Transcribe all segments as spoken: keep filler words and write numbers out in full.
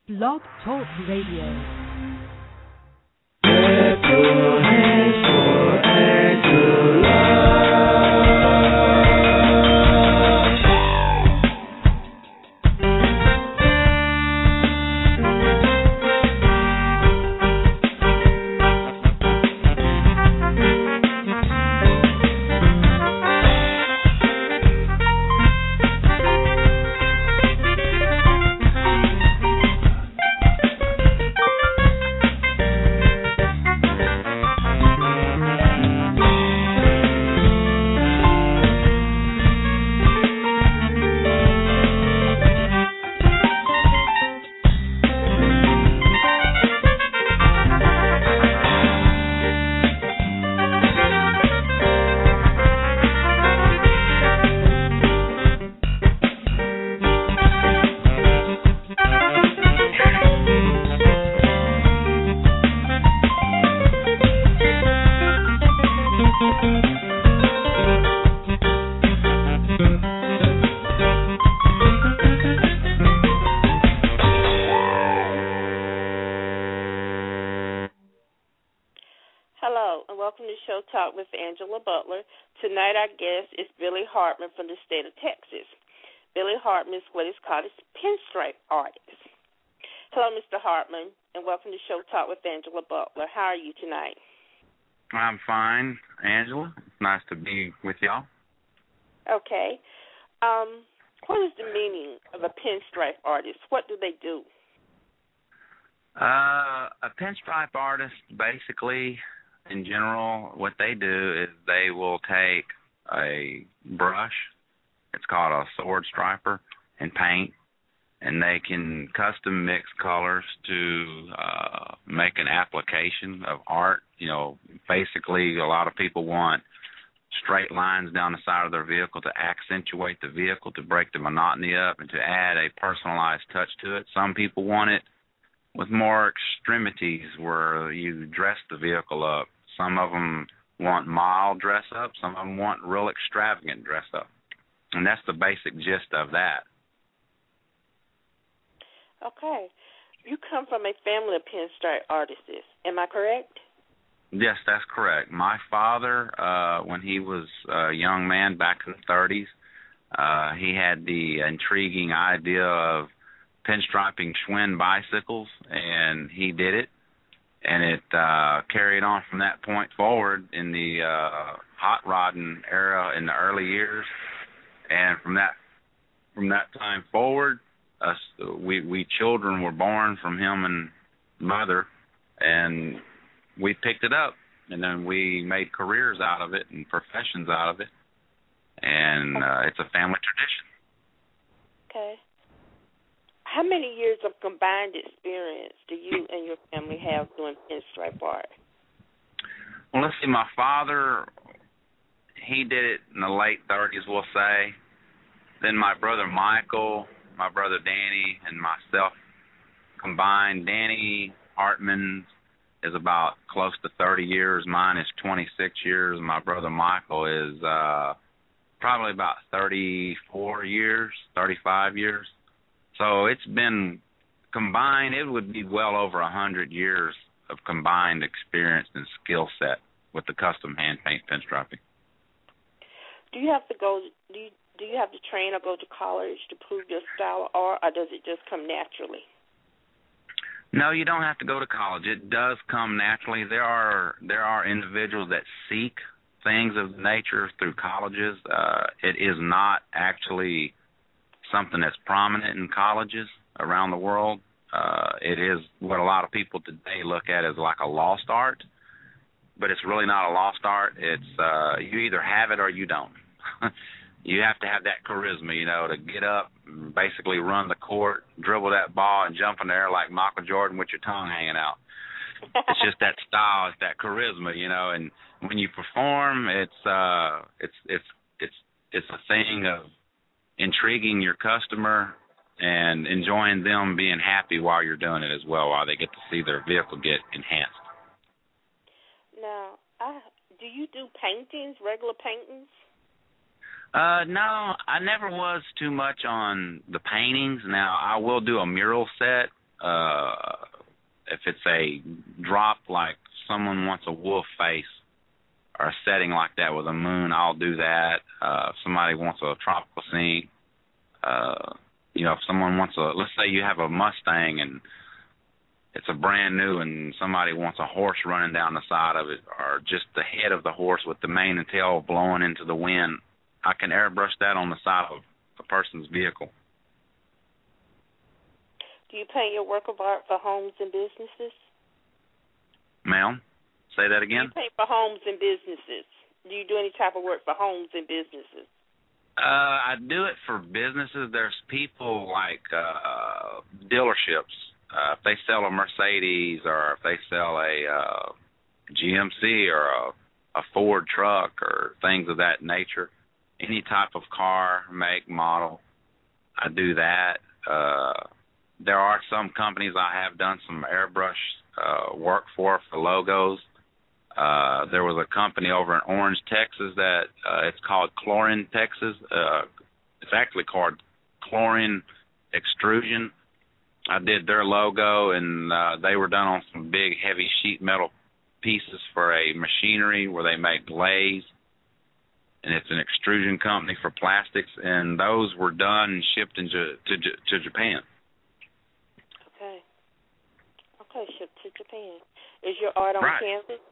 Blog Talk Radio. Clap your hands for Angela. Talk with Angela Butler. Tonight our guest is Billy Hartman from the state of Texas. Billy Hartman is what is called a pinstripe artist. Hello, Mister Hartman, and welcome to Show Talk with Angela Butler. How are you tonight? I'm fine, Angela. It's nice to be with y'all. Okay. Um, what is the meaning of a pinstripe artist? What do they do? Uh, a pinstripe artist, basically, in general, what they do is they will take a brush, it's called a sword striper, and paint, and they can custom mix colors to uh, make an application of art. You know, basically a lot of people want straight lines down the side of their vehicle to accentuate the vehicle, to break the monotony up, and to add a personalized touch to it. Some people want it with more extremities where you dress the vehicle up. Some of them want mild dress up. Some of them want real extravagant dress up. And that's the basic gist of that. Okay. You come from a family of pinstripe artists. Am I correct? Yes, that's correct. My father, uh, when he was a young man back in the thirties, uh, he had the intriguing idea of pinstriping Schwinn bicycles, and he did it. And it uh, carried on from that point forward in the uh, hot rodding era in the early years, and from that from that time forward, us we we children were born from him and mother, and we picked it up, and then we made careers out of it and professions out of it, and uh, it's a family tradition. Okay. How many years of combined experience do you and your family have doing pinstripe art? Well, let's see. My father, he did it in the late thirties, we'll say. Then my brother Michael, my brother Danny, and myself combined. Danny Hartman is about close to thirty years. Mine is twenty-six years. And my brother Michael is uh, probably about thirty-four years, thirty-five years. So it's been combined, it would be well over one hundred years of combined experience and skill set with the custom hand paint pinstriping. Do you have to go, do you, do you have to train or go to college to prove your style of art, or does it just come naturally? No, you don't have to go to college. It does come naturally. There are there are individuals that seek things of nature through colleges. Uh, it is not actually something that's prominent in colleges around the world. Uh, it is what a lot of people today look at as like a lost art, but it's really not a lost art. It's uh, you either have it or you don't. You have to have that charisma, you know, to get up, basically run the court, dribble that ball, and jump in the air like Michael Jordan with your tongue hanging out. It's just that style, it's that charisma, you know. And when you perform, it's uh, it's it's it's it's a thing of intriguing your customer and enjoying them being happy while you're doing it as well, while they get to see their vehicle get enhanced. Now, I, do you do paintings, regular paintings? Uh, no, I never was too much on the paintings. Now, I will do a mural set. Uh, if it's a drop like someone wants a wolf face or a setting like that with a moon, I'll do that. Uh, if somebody wants a tropical scene, uh, you know, if someone wants a, let's say you have a Mustang and it's a brand new and somebody wants a horse running down the side of it, or just the head of the horse with the mane and tail blowing into the wind, I can airbrush that on the side of a person's vehicle. Do you paint your work of art for homes and businesses? Ma'am, say that again? Do you paint for homes and businesses? Do you do any type of work for homes and businesses? Uh, I do it for businesses. There's people like uh, dealerships. Uh, if they sell a Mercedes or if they sell a uh, G M C or a, a Ford truck or things of that nature, any type of car, make, model, I do that. Uh, there are some companies I have done some airbrush uh, work for, for logos. Uh, there was a company over in Orange, Texas that uh, it's called Chlorine, Texas. Uh, it's actually called Chlorine Extrusion. I did their logo, and uh, they were done on some big, heavy sheet metal pieces for a machinery where they make glaze, and it's an extrusion company for plastics, and those were done and shipped into to, to Japan. Okay. Okay, shipped to Japan. Is your art on Right. canvas?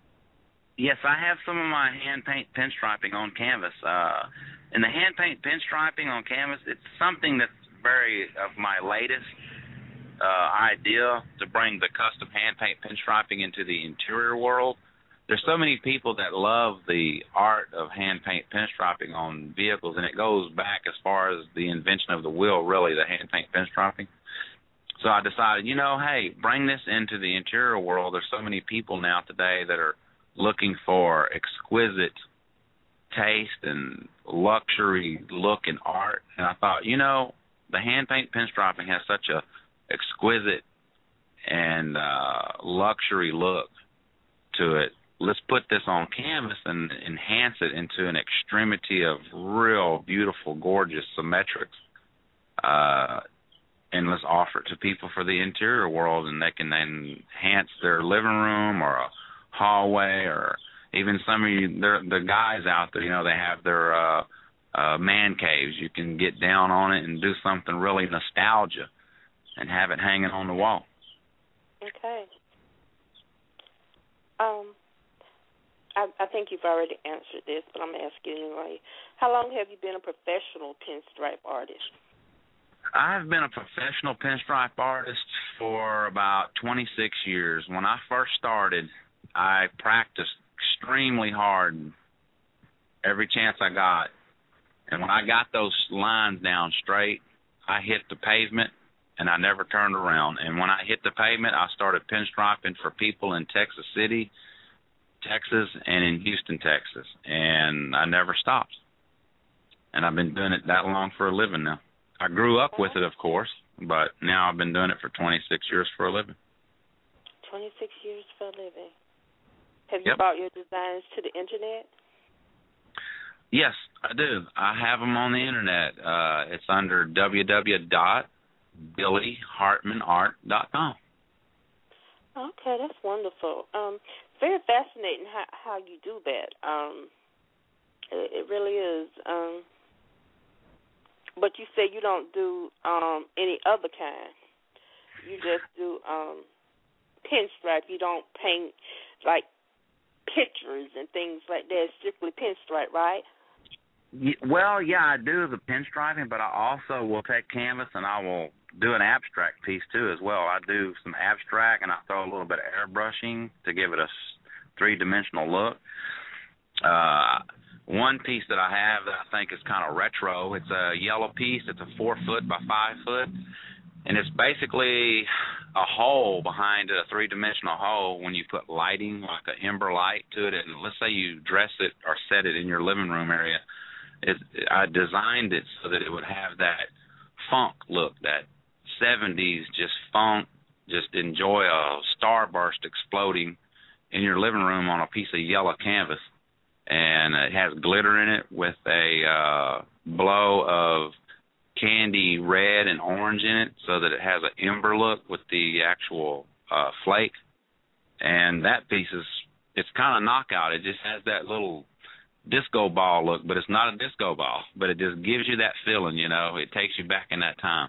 Yes, I have some of my hand paint pinstriping on canvas. Uh, and the hand paint pinstriping on canvas, it's something that's very of my latest uh, idea to bring the custom hand paint pinstriping into the interior world. There's so many people that love the art of hand paint pinstriping on vehicles, and it goes back as far as the invention of the wheel, really, the hand paint pinstriping. So I decided, you know, hey, bring this into the interior world. There's so many people now today that are looking for exquisite taste and luxury look in art. And I thought, you know, the hand paint pinstriping has such a exquisite and uh, luxury look to it. Let's put this on canvas and enhance it into an extremity of real beautiful, gorgeous symmetrics. Uh, and let's offer it to people for the interior world, and they can enhance their living room or a hallway, or even some of you, the guys out there, you know, they have their uh, uh, man caves. You can get down on it and do something really nostalgia and have it hanging on the wall. Okay. Um, I, I think you've already answered this, but I'm going to ask you anyway. How long have you been a professional pinstripe artist? I've been a professional pinstripe artist for about twenty-six years. When I first started, I practiced extremely hard every chance I got. And when I got those lines down straight, I hit the pavement, and I never turned around. And when I hit the pavement, I started pinstriping for people in Texas City, Texas, and in Houston, Texas. And I never stopped. And I've been doing it that long for a living now. I grew up with it, of course, but now I've been doing it for twenty-six years for a living. twenty-six years for a living. Have you Yep. brought your designs to the Internet? Yes, I do. I have them on the Internet. Uh, it's under w w w dot billy hartman art dot com. Okay, that's wonderful. Um, very fascinating how, how you do that. Um, it, it really is. Um, but you say you don't do um, any other kind. You just do um, pinstripe. You don't paint like pictures and things like that. It's strictly pinstripe, right? Well, yeah, I do the pinstriping, but I also will take canvas and I will do an abstract piece too as well. I do some abstract and I throw a little bit of airbrushing to give it a three-dimensional look. Uh, one piece that I have that I think is kind of retro, it's a yellow piece. It's a four foot by five foot, and it's basically a hole behind it, a three-dimensional hole when you put lighting, like an ember light to it. And let's say you dress it or set it in your living room area. It, I designed it so that it would have that funk look, that seventies just funk, just enjoy a starburst exploding in your living room on a piece of yellow canvas. And it has glitter in it with a uh, blow of candy red and orange in it so that it has an ember look with the actual uh, flake. And that piece is, it's kind of knockout. It just has that little disco ball look, but it's not a disco ball. But it just gives you that feeling, you know. It takes you back in that time.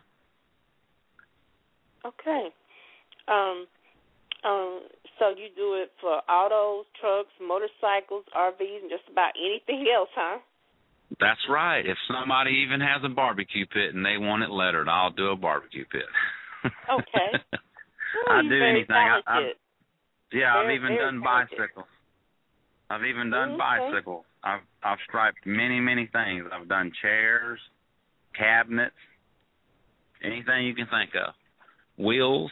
Okay. Um, um, so you do it for autos, trucks, motorcycles, R Vs, and just about anything else, huh? That's right. If somebody even has a barbecue pit and they want it lettered, I'll do a barbecue pit. Okay. Ooh, I do anything. I, I, yeah, very, I've even done talented. bicycles. I've even done okay. bicycles. I've I've striped many, many things. I've done chairs, cabinets, anything you can think of. Wheels.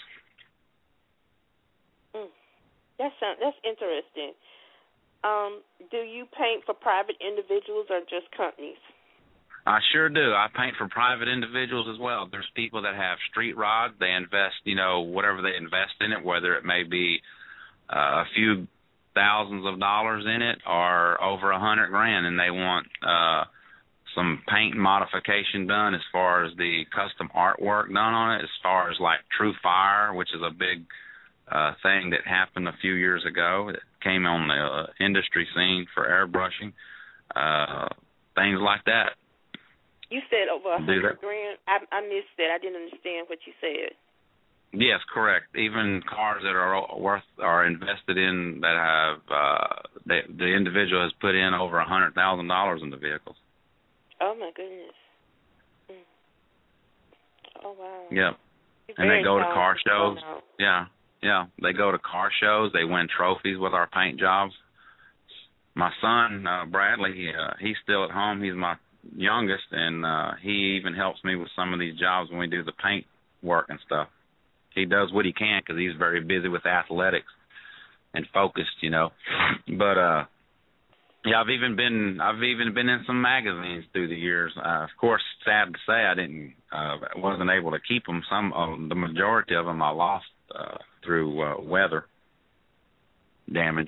Mm. That sounds, that's interesting. Um, do you paint for private individuals or just companies? I sure do. I paint for private individuals as well. There's people that have street rods. They invest, you know, whatever they invest in it, whether it may be uh, a few thousands of dollars in it or over a hundred grand, and they want uh, some paint modification done as far as the custom artwork done on it, as far as like True Fire, which is a big uh, thing that happened a few years ago that came on the uh, industry scene for airbrushing, uh, things like that. You said over a hundred grand. I, I missed that. I didn't understand what you said. Yes, correct. Even cars that are worth are invested in that have uh, they, the individual has put in over a hundred thousand dollars in the vehicles. Oh my goodness. Mm. Oh wow. Yep. And they go to car shows. Yeah, yeah. They go to car shows. They win trophies with our paint jobs. My son uh, Bradley, he, uh, he's still at home. He's my youngest, and uh, he even helps me with some of these jobs when we do the paint work and stuff. He does what he can because he's very busy with athletics and focused, you know. But uh, yeah, I've even been I've even been in some magazines through the years. Uh, of course, sad to say, I didn't uh, wasn't able to keep them. Some of the majority of them I lost uh, through uh, weather damage.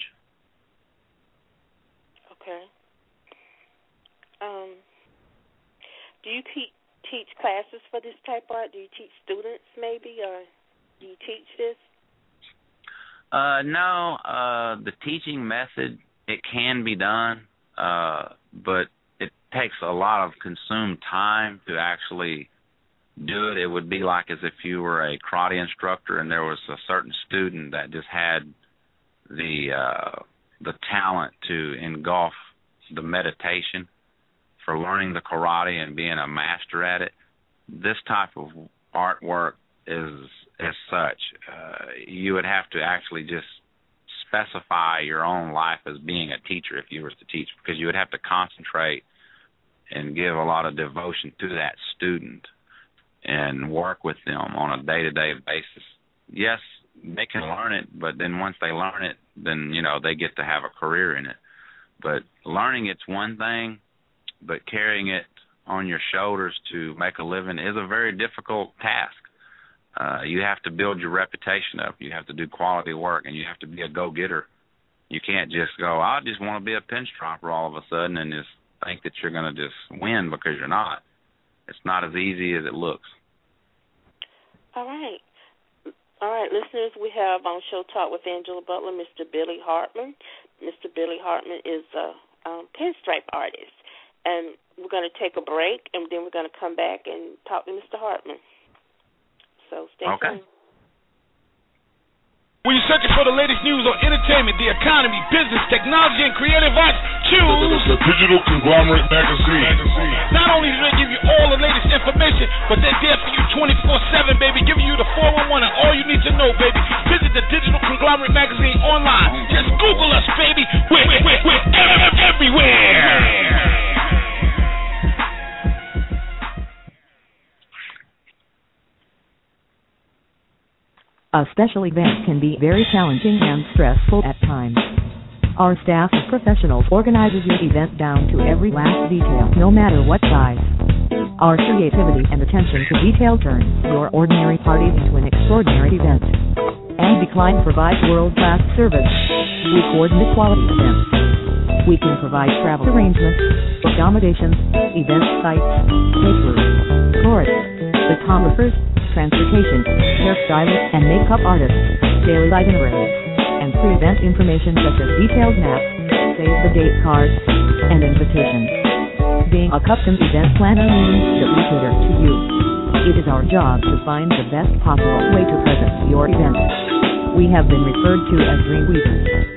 Okay. Um. Do you te- teach classes for this type of art? Do you teach students maybe, or do you teach this? Uh, no, uh, the teaching method, it can be done, uh, but it takes a lot of consumed time to actually do it. It would be like as if you were a karate instructor and there was a certain student that just had the uh, the talent to engulf the meditation for learning the karate and being a master at it. This type of artwork is as such. Uh, you would have to actually just specify your own life as being a teacher if you were to teach, because you would have to concentrate and give a lot of devotion to that student and work with them on a day-to-day basis. Yes, they can learn it, but then once they learn it, then, you know, they get to have a career in it. But learning it's one thing, but carrying it on your shoulders to make a living is a very difficult task. Uh, you have to build your reputation up. You have to do quality work, and you have to be a go-getter. You can't just go, I just want to be a pinstriper all of a sudden and just think that you're going to just win, because you're not. It's not as easy as it looks. All right. All right, listeners, we have on Show Talk with Angela Butler, Mister Billy Hartman. Mister Billy Hartman is a um, pinstripe artist. And we're going to take a break, and then we're going to come back and talk to Mister Hartman. So stay okay. tuned. When you're searching for the latest news on entertainment, the economy, business, technology, and creative arts, choose the Digital Conglomerate Magazine. Not only do they give you all the latest information, but they're there for you twenty-four seven, baby, giving you the four one one and all you need to know, baby. Visit the Digital Conglomerate Magazine online. Just Google us, baby. We're, we're, we're everywhere. A special event can be very challenging and stressful at times. Our staff of professionals organizes your event down to every last detail, no matter what size. Our creativity and attention to detail turns your ordinary party into an extraordinary event. And Decline provides world-class service. We coordinate quality events. We can provide travel arrangements, accommodations, event sites, caterers, florists, photographers, transportation, hairstylists, and makeup artists, daily itineraries, and pre-event information such as detailed maps, save-the-date cards, and invitations. Being a custom event planner means that we cater to you. It is our job to find the best possible way to present your event. We have been referred to as Dreamweavers.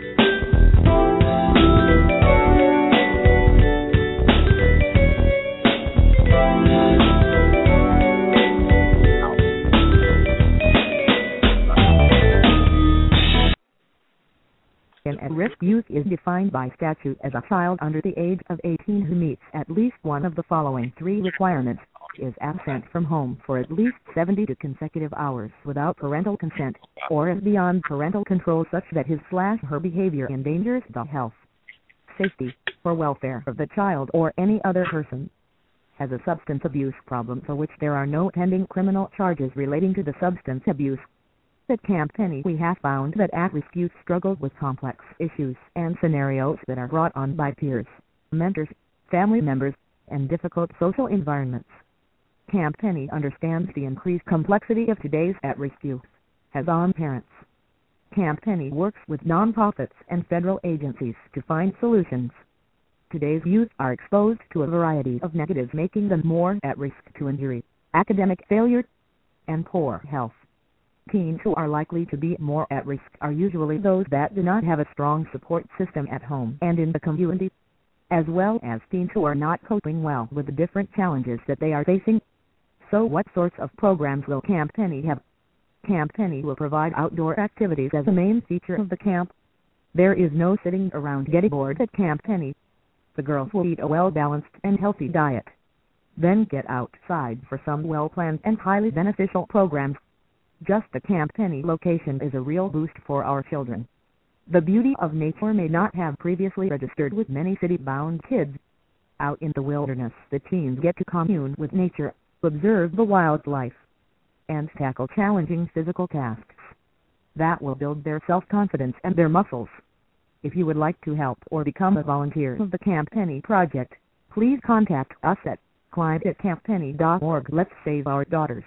An at-risk youth is defined by statute as a child under the age of eighteen who meets at least one of the following three requirements: is absent from home for at least seventy-two consecutive hours without parental consent, or is beyond parental control such that his slash her behavior endangers the health, safety, or welfare of the child or any other person, has a substance abuse problem for which there are no pending criminal charges relating to the substance abuse. At Camp Penny, we have found that at-risk youth struggle with complex issues and scenarios that are brought on by peers, mentors, family members, and difficult social environments. Camp Penny understands the increased complexity of today's at-risk youth, as on parents. Camp Penny works with nonprofits and federal agencies to find solutions. Today's youth are exposed to a variety of negatives, making them more at risk to injury, academic failure, and poor health. Teens who are likely to be more at risk are usually those that do not have a strong support system at home and in the community, as well as teens who are not coping well with the different challenges that they are facing. So what sorts of programs will Camp Penny have? Camp Penny will provide outdoor activities as a main feature of the camp. There is no sitting around getting bored at Camp Penny. The girls will eat a well-balanced and healthy diet, then get outside for some well-planned and highly beneficial programs. Just the Camp Penny location is a real boost for our children. The beauty of nature may not have previously registered with many city-bound kids. Out in the wilderness, the teens get to commune with nature, observe the wildlife, and tackle challenging physical tasks. That will build their self-confidence and their muscles. If you would like to help or become a volunteer of the Camp Penny Project, please contact us at client at camp penny dot org. Let's save our daughters.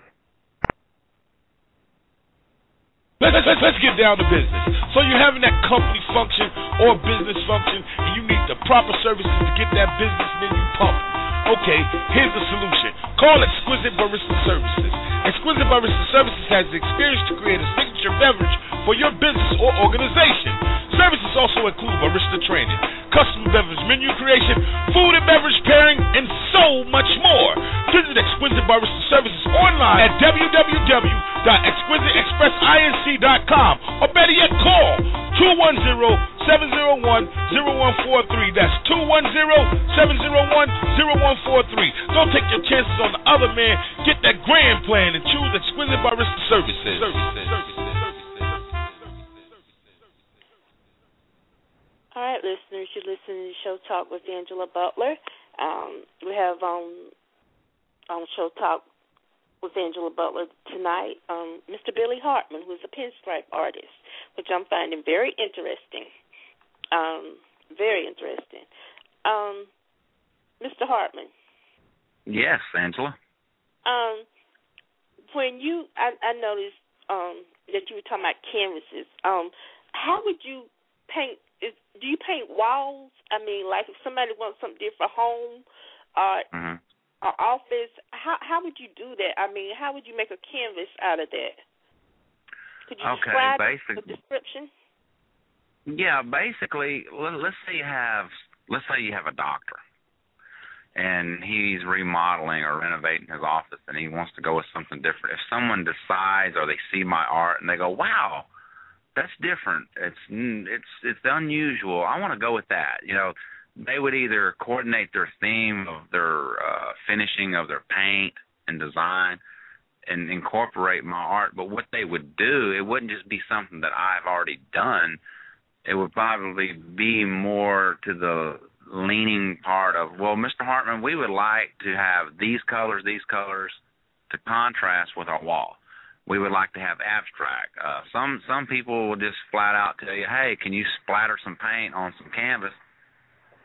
Let's, let's, let's get down to business. So you're having that company function or business function, and you need the proper services to get that business menu pumping. Okay, here's the solution. Call Exquisite Barista Services. Exquisite Barista Services has the experience to create a signature beverage for your business or organization. Services also include barista training, custom beverage menu creation, food and beverage pairing, and so much more. Visit Exquisite Barista Services online at w w w dot exquisite express inc dot com, or better yet, call two one zero, seven zero one, zero one four three. That's two one zero, seven zero one, zero one four three. Don't take your chances on the other man. Get that grand plan and choose Exquisite Barista Services. Services. All right, listeners, you're listening to Show Talk with Angela Butler. Um, we have on um, Show Talk with Angela Butler tonight um, Mister Billy Hartman, who's a pinstripe artist, which I'm finding very interesting. Um, very interesting. Um, Mister Hartman. Yes, Angela. Um, when you, I, I noticed um, that you were talking about canvases. Um, how would you paint? Is, do you paint walls? I mean, like if somebody wants something different, home, or, Mm-hmm. or office, how how would you do that? I mean, how would you make a canvas out of that? Could you Okay, describe basic, the description? Yeah, basically, let, let's say you have, let's say you have a doctor, and he's remodeling or renovating his office, and he wants to go with something different. If someone decides or they see my art and they go, "Wow, that's different. It's it's it's unusual. I want to go with that." You know, they would either coordinate their theme of their uh, finishing of their paint and design and incorporate my art. But what they would do, it wouldn't just be something that I've already done. It would probably be more to the leaning part of, well, Mister Hartman, we would like to have these colors, these colors to contrast with our wall. We would like to have abstract. Uh, some some people will just flat out tell you, hey, can you splatter some paint on some canvas?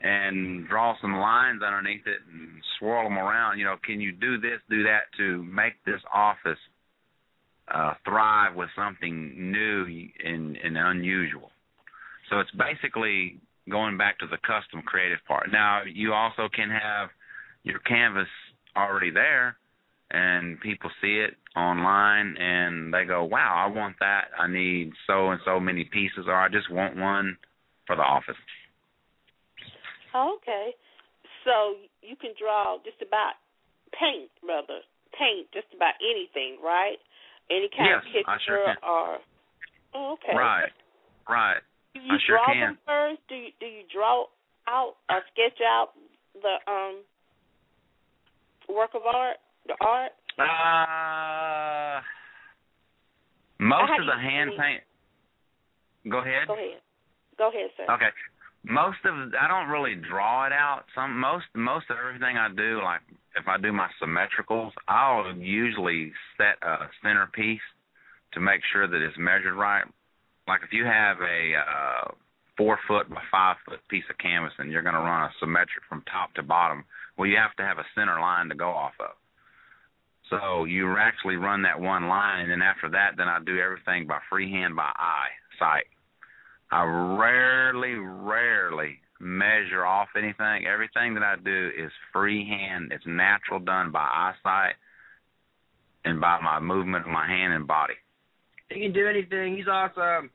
and draw some lines underneath it and swirl them around. You know, can you do this, do that to make this office uh, thrive with something new and, and unusual? So it's basically going back to the custom creative part. Now, you also can have your canvas already there, and people see it online, and they go, wow, I want that. I need so and so many pieces, or I just want one for the office. Okay. So you can draw just about paint, rather, paint just about anything, right? Any kind yes, of picture I sure can. or oh, okay. Right, right. Do you I sure draw can. them first? Do you do you draw out or sketch out the um work of art, the art? Uh, most How of the hand see? paint. Go ahead. Go ahead. Go ahead, sir. Okay. Most of I don't really draw it out. Some most most of everything I do, like if I do my symmetricals, I'll usually set a centerpiece to make sure that it's measured right. Like if you have a uh, four foot by five foot piece of canvas and you're going to run a symmetric from top to bottom, well, you have to have a center line to go off of. So you actually run that one line, and then after that, then I do everything by freehand, by eye, sight. I rarely, rarely measure off anything. Everything that I do is freehand. It's natural, done by eyesight and by my movement of my hand and body. He can do anything. He's awesome.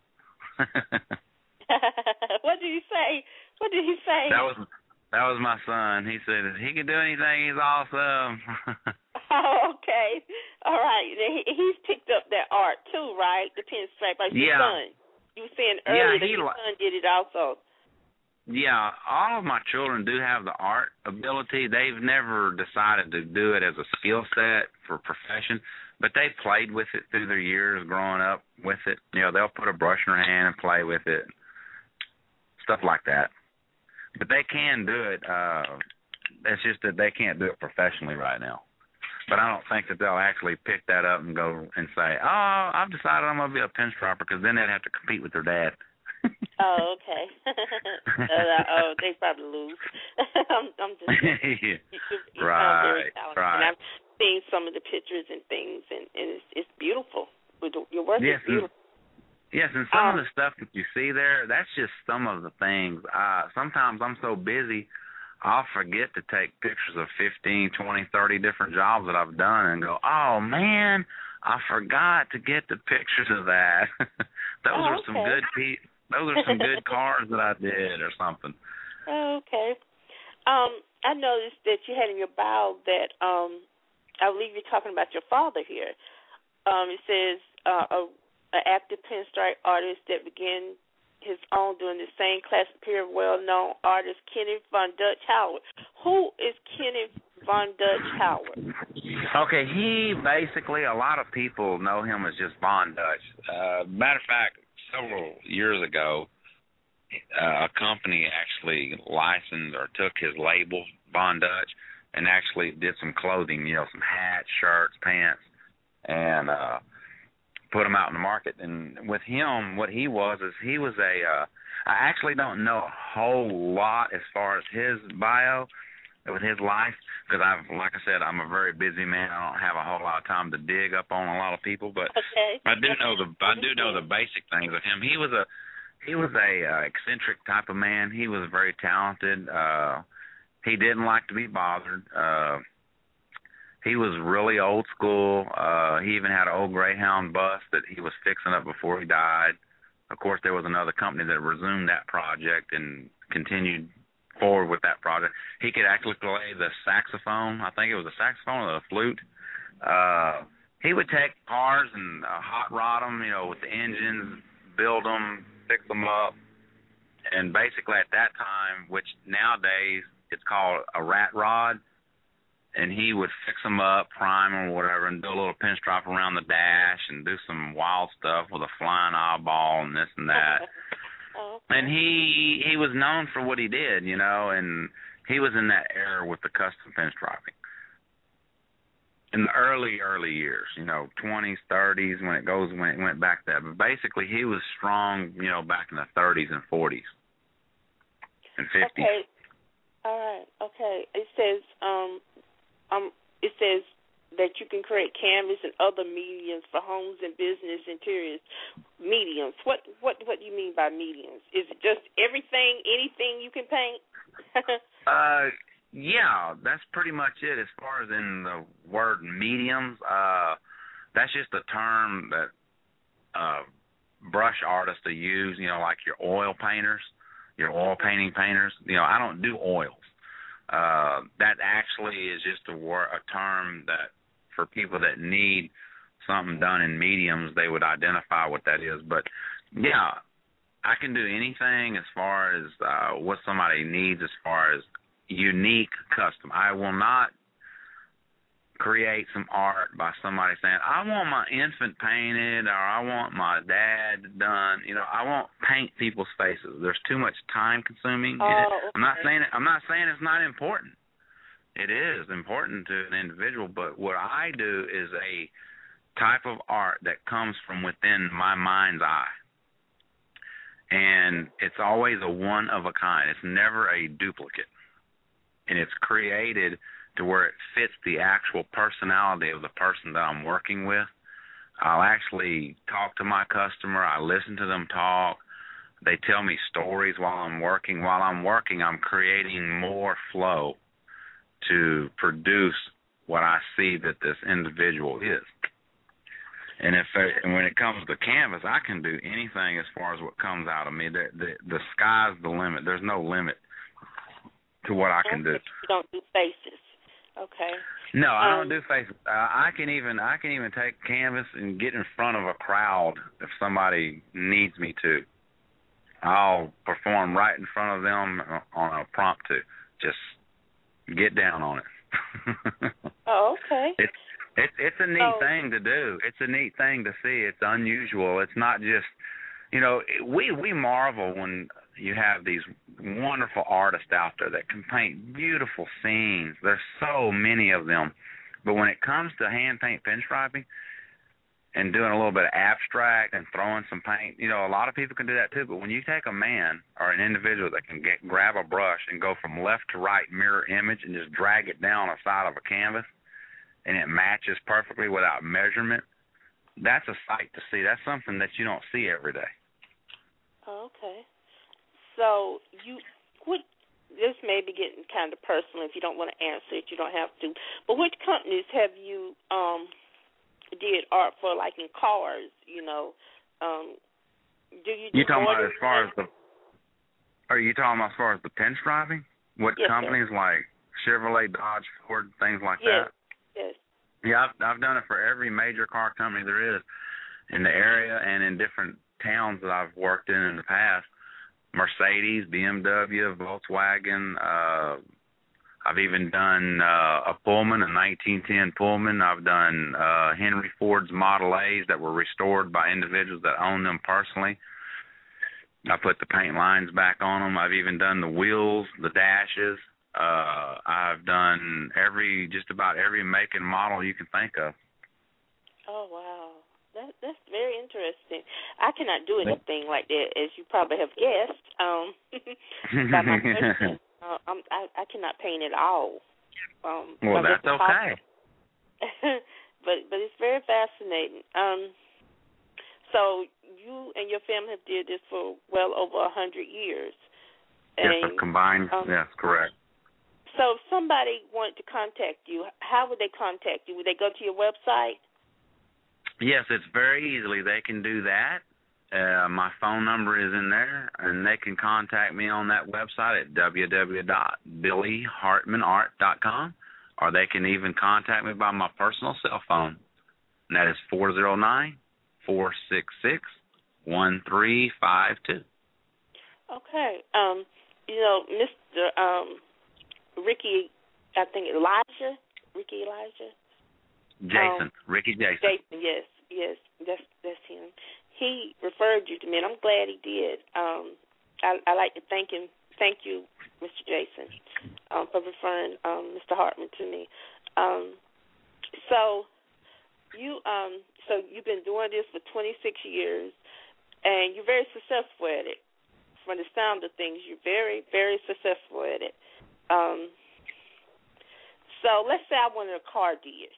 What did you say? What did he say? That was that was my son. He said if he can do anything, he's awesome. Oh, okay. All right. He, he's picked up that art too, right? The pinstripe. Like your yeah. son. You were saying Yeah, earlier that he your li- son did it also. Yeah, all of my children do have the art ability. They've never decided to do it as a skill set for profession, but they played with it through their years growing up with it. You know, they'll put a brush in their hand and play with it, stuff like that. But they can do it. Uh, it's just that they can't do it professionally right now. But I don't think that they'll actually pick that up and go and say, oh, I've decided I'm going to be a pinstriper, because then they'd have to compete with their dad. Oh, okay. uh, oh, they probably lose. I'm, I'm just you, you right, very talented. right. And I've seen some of the pictures and things, and, and it's, it's beautiful. Your work yes, is beautiful. And, yes, and some um, of the stuff that you see there, that's just some of the things. Uh, sometimes I'm so busy, I'll forget to take pictures of fifteen, twenty, thirty different jobs that I've done and go, oh, man, I forgot to get the pictures of that. Those oh, are okay. some good pe- Those are some good cars that I did or something. Oh, okay. Um, I noticed that you had in your bio that um, I believe you're talking about your father here. Um, it says uh, a, an active pinstripe artist that began his own during the same classic period of well-known artist Kenneth Von Dutch Howard. Who is Kenneth Von Dutch Howard? Okay, he basically, a lot of people know him as just Von Dutch. Uh, matter of fact, several years ago, uh, a company actually licensed or took his label, Von Dutch, and actually did some clothing, you know, some hats, shirts, pants, and uh, put them out in the market. And with him, what he was is he was a, uh, I actually don't know a whole lot as far as his bio with his life, because I've, like I said, I'm a very busy man. I don't have a whole lot of time to dig up on a lot of people, but okay. I do know the I do know the basic things of him. He was a he was a uh, eccentric type of man. He was very talented. Uh, he didn't like to be bothered. Uh, he was really old school. Uh, he even had an old Greyhound bus that he was fixing up before he died. Of course, there was another company that resumed that project and continued forward with that project. He could actually play the saxophone. I think it was a saxophone or the flute. Uh, he would take cars and uh, hot rod them, you know, with the engines, build them, fix them up. And basically at that time, which nowadays it's called a rat rod, and he would fix them up, prime or whatever, and do a little pinstripe around the dash and do some wild stuff with a flying eyeball and this and that. Oh. And he he was known for what he did, you know, and he was in that era with the custom pinstriping. In the early, early years, you know, twenties, thirties, when it goes, when it went back there. But basically he was strong, you know, back in the thirties and forties and fifties. Okay. All right. Okay. It says um um it says that you can create canvas and other mediums for homes and business interiors. Mediums. What what what do you mean by mediums? Is it just everything, anything you can paint? uh yeah, that's pretty much it as far as in the word mediums. Uh that's just a term that uh brush artists to use, you know, like your oil painters, your oil painting painters. You know, I don't do oils. Uh, that actually is just a, word, a term that for people that need something done in mediums, they would identify what that is. But, yeah, I can do anything as far as uh, what somebody needs as far as unique custom. I will not create some art by somebody saying, I want my infant painted or I want my dad done. You know, I won't paint people's faces. There's too much time consuming. Oh, okay. I'm not saying it, I'm not saying it's not important. It is important to an individual, but what I do is a type of art that comes from within my mind's eye. And it's always a one of a kind. It's never a duplicate. And it's created to where it fits the actual personality of the person that I'm working with. I'll actually talk to my customer. I listen to them talk. They tell me stories while I'm working. While I'm working, I'm creating more flow to produce what I see that this individual is. And if and when it comes to canvas, I can do anything as far as what comes out of me. The, the, the sky's the limit. There's no limit to what I can do. You don't do faces. Okay. No, I um, don't do faces. Uh, I can even I can even take canvas and get in front of a crowd if somebody needs me to. I'll perform right in front of them on a promptu. Just get down on it. Oh, okay. It's it's it's a neat oh. thing to do. It's a neat thing to see. It's unusual. It's not just, you know, we we marvel when you have these wonderful artists out there that can paint beautiful scenes. There's so many of them. But when it comes to hand paint pinstriping and doing a little bit of abstract and throwing some paint, you know, a lot of people can do that too. But when you take a man or an individual that can get, grab a brush and go from left to right mirror image and just drag it down the side of a canvas and it matches perfectly without measurement, that's a sight to see. That's something that you don't see every day. Okay. So you what? This may be getting kind of personal. If you don't want to answer it, you don't have to. But which companies have you um, did art for, like in cars? You know, um, do you? Do you talking about as far things? as the? Are you talking about as far as the pinstriping? What yes, companies sir. like Chevrolet, Dodge, Ford, things like yes. that? Yes. Yeah, I've, I've done it for every major car company there is in the area and in different towns that I've worked in in the past. Mercedes, B M W, Volkswagen. Uh, I've even done uh, a Pullman, a nineteen ten Pullman. I've done uh, Henry Ford's Model A's that were restored by individuals that own them personally. I put the paint lines back on them. I've even done the wheels, the dashes. Uh, I've done every, just about every make and model you can think of. Oh, wow. That, that's very interesting. I cannot do anything like that, as you probably have guessed. Um, by my question, uh, I'm, I, I cannot paint at all. Um, well, that's okay. but but it's very fascinating. Um, so you and your family have did this for well over a hundred years. Yes, and, combined. Um, yes, correct. So if somebody wanted to contact you, how would they contact you? Would they go to your website? Yes, it's very easily. They can do that. Uh, my phone number is in there, and they can contact me on that website at w w w dot billy hartman art dot com, or they can even contact me by my personal cell phone, and that is four zero nine, four six six, one three five two. Okay. Um, you know, Mister Um, Ricky, I think Elijah, Ricky Elijah? Jason, um, Ricky Jason. Jason, yes, yes, that's that's him. He referred you to me, and I'm glad he did. Um, I, I like to thank him. Thank you, Mister Jason, um, for referring um, Mister Hartman to me. Um, so you, um, so you've been doing this for twenty-six years, and you're very successful at it. From the sound of things, you're very, very successful at it. Um, so let's say I wanted a car did.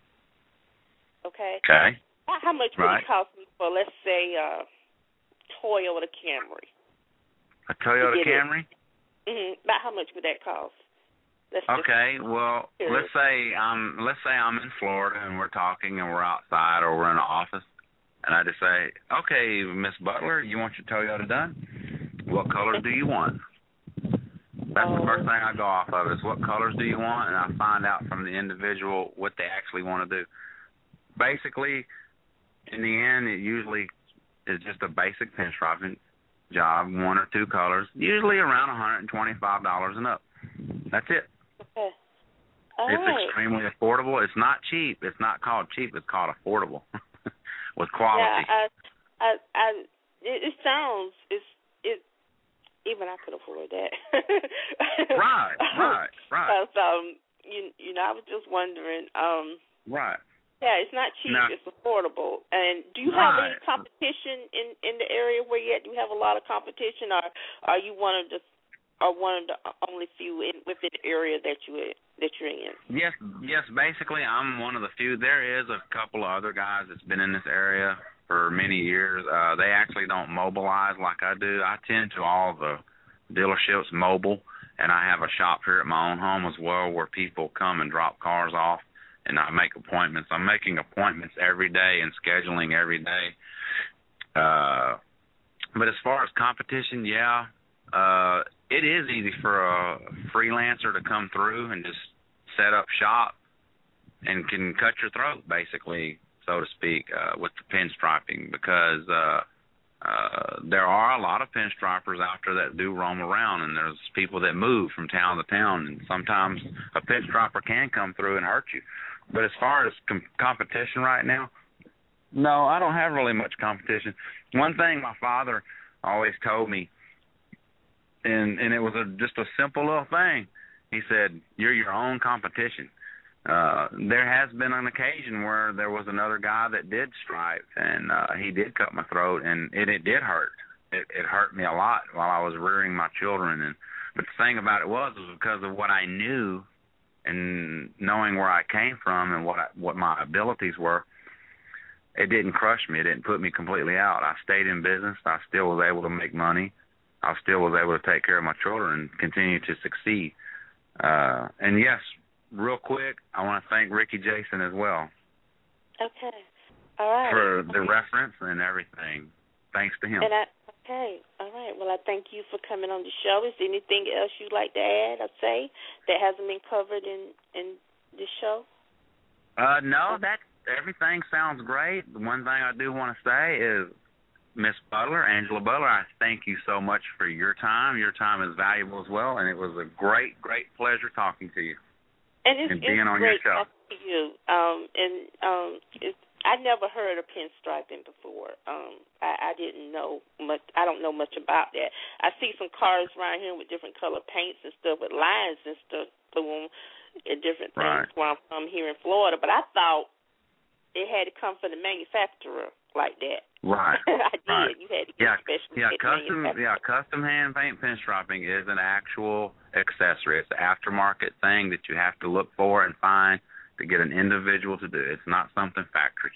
Okay? Okay. How, how much would Right. it cost me for, let's say, uh, Toyota Camry? A Toyota Get it. Camry? Mm-hmm. About how much would that cost? Let's just- Okay, well, Curious. let's say I'm let's say I'm in Florida and we're talking and we're outside or we're in an office, and I just say, okay, Miss Butler, you want your Toyota done? What colors do you want? That's the first thing I go off of is what colors do you want, and I find out from the individual what they actually want to do. Basically, in the end, it usually is just a basic pinstriping job, one or two colors, usually around one hundred twenty-five dollars and up. That's it. Okay. All It's right. extremely affordable. It's not cheap. It's not called cheap. It's called affordable with quality. Yeah, I, I, I, it, it sounds, it's, it, even I could afford that. Right, right, right. Because, um, you, you know, I was just wondering, um, Right. yeah, it's not cheap, Now- it's affordable. And do you have any Right. competition in, in the area where you're at? Do you have a lot of competition, or are you one of the, or one of the only few in, within the area that you that you're in? Yes, yes. Basically, I'm one of the few. There is a couple of other guys that's been in this area for many years. Uh, they actually don't mobilize like I do. I tend to all the dealerships mobile, and I have a shop here at my own home as well where people come and drop cars off, and I make appointments. I'm making appointments every day and scheduling every day. Uh, but as far as competition, yeah, uh, it is easy for a freelancer to come through and just set up shop and can cut your throat, basically, so to speak, uh, with the pinstriping, because uh, uh, there are a lot of pinstripers out there that do roam around, and there's people that move from town to town, and sometimes a pinstriper can come through and hurt you. But as far as com- competition right now, no, I don't have really much competition. One thing my father always told me, and and it was a, just a simple little thing. He said, "You're your own competition." Uh, there has been an occasion where there was another guy that did stripe, and uh, he did cut my throat, and it, it did hurt. It, it hurt me a lot while I was rearing my children. And but the thing about it was, was because of what I knew and knowing where I came from and what I, what my abilities were, it didn't crush me. It didn't put me completely out. I stayed in business. I still was able to make money. I still was able to take care of my children and continue to succeed. Uh, and yes, real quick, I want to thank Ricky Jason as well. Okay. All right. For the reference and everything. Thanks to him. And I, okay. All right. Well, I thank you for coming on the show. Is there anything else you'd like to add or say that hasn't been covered in, in this show? Uh, no, that everything sounds great. The one thing I do want to say is, Miss Butler, Angela Butler, I thank you so much for your time. Your time is valuable as well, and it was a great, great pleasure talking to you. And it's, and being it's on great your show. talking to you. Um, and um, it's, I never heard of pinstriping before. Um, I, I didn't know much. I don't know much about that. I see some cars around here with different color paints and stuff, with lines and stuff through them and different things Right. where I'm from here in Florida. But I thought it had to come from the manufacturer like that. Right. I did. Right. You had to get Yeah, special. yeah, custom, yeah, custom hand paint pinstriping is an actual accessory. It's an aftermarket thing that you have to look for and find to get an individual to do. It's not something factory.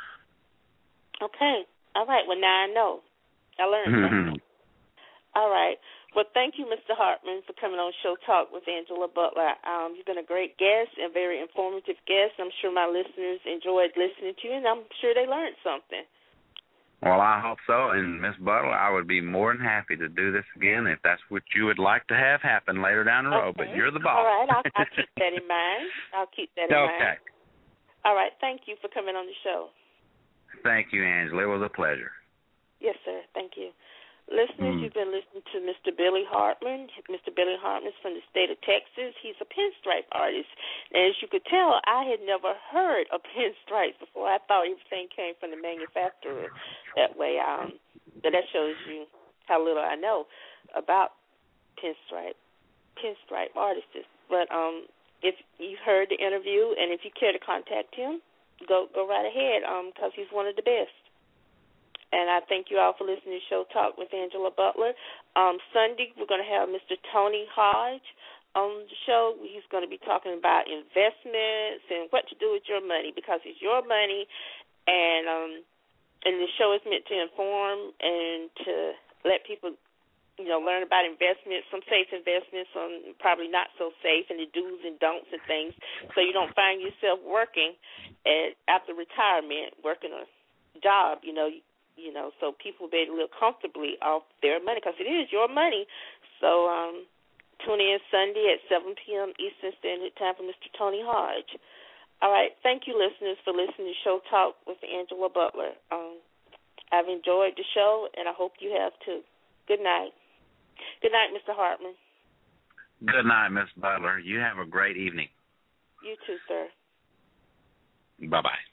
Okay. All right. Well, now I know. I learned something. All right. Well, thank you, Mister Hartman, for coming on Show Talk with Angela Butler. Um, you've been a great guest and very informative guest. I'm sure my listeners enjoyed listening to you, and I'm sure they learned something. Well, I hope so. And, Miss Butler, I would be more than happy to do this again if that's what you would like to have happen later down the road. Okay. But you're the boss. All right. I'll, I'll keep that in mind. I'll keep that in Okay. mind. All right. Thank you for coming on the show. Thank you, Angela. It was a pleasure. Yes, sir. Thank you. Listeners, Mm. you've been listening to Mister Billy Hartman. Mister Billy Hartman is from the state of Texas. He's a pinstripe artist. And as you could tell, I had never heard of pinstripes before. I thought everything came from the manufacturer that way. Um, but that shows you how little I know about pinstripe, pinstripe artists. But um, if you've heard the interview and if you care to contact him, go go right ahead because um, he's one of the best. And I thank you all for listening to Show Talk with Angela Butler. Um, Sunday, we're going to have Mister Tony Hodge on the show, he's going to be talking about investments and what to do with your money, because it's your money, and um, and the show is meant to inform and to let people, you know, learn about investments, some safe investments, some probably not so safe, and the do's and don'ts and things, so you don't find yourself working at, after retirement, working a job, you know, you, you know, so people be able to live comfortably off their money, because it is your money. So, um, tune in Sunday at seven p.m. Eastern Standard Time for Mister Tony Hodge. All right. Thank you, listeners, for listening to Show Talk with Angela Butler. Um, I've enjoyed the show, and I hope you have too. Good night. Good night, Mister Hartman. Good night, Miss Butler. You have a great evening. You too, sir. Bye-bye.